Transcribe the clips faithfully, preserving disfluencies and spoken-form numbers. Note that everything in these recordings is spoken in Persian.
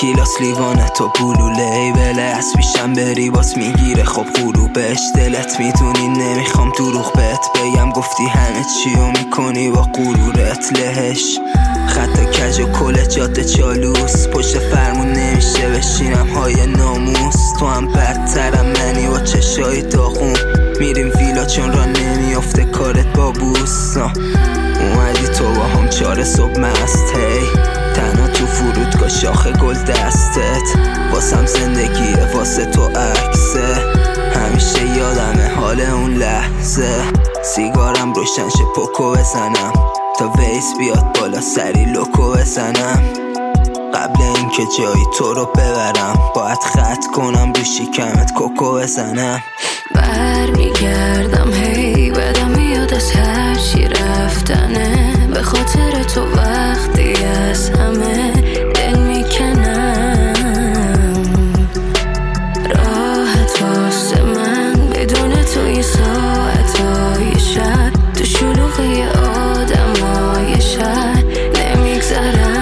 کیلاس لیوانه تو بلوله بله از پیشم بری باز میگیره خب غروبش دلت میدونی نمیخوام دروغ بهت بگم گفتی همه چیو میکنی با غرورت لهش خط کج و کل جاده چالوس پشت فرمون نمیشه بشینم های ناموس تو هم بدترم منی با چشای داغون میریم ویلا چون را نمیافته کارت با بوس اومدی تو با هم چار صبح مست هی تنها تو فرودگاه شاخه گل دستت واسم زندگیه واسه تو عکسه همیشه یادمه حال اون لحظه سیگارم روشن شه پوکو بزنم تا ویس بیاد بالا سری لوکو بزنم قبل اینکه جایی تو رو ببرم باید خط کنم رو شکمت کوکو بزنم برمیگردم هی بدم میاد از هر چی رفتنه به خاطر تو وقتی از همه دل میکنم راحت واسه من بدون تو این ساعتهای شب تو شلوغی آدم های شهر نمیگذرم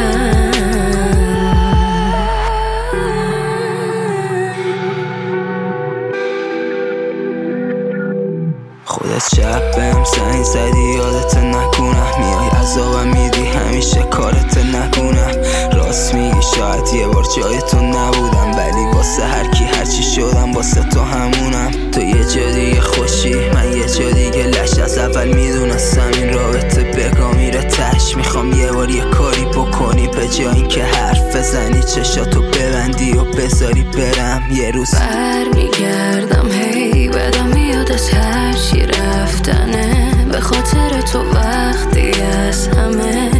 خودت شب بهم زنگ زدی یادت نکنم میای عذابم میدی همیشه کارت نکنم راست میگی شاید یه بار جای تو نبودم ولی واسه هر کی هرچی شدم واسه تو همونم تو یه جا دیگه خوشی من یه جا دیگه لش از اول میدونستم این رابطه بگا میره تش میخوام یه بار یه کاری بکنی به جای اینکه حرف بزنی چشاتو ببندی و بذاری برم یه روز برمیگردم هی بدم میاد از هر چی رفتنه به خاطر تو وقتی از همه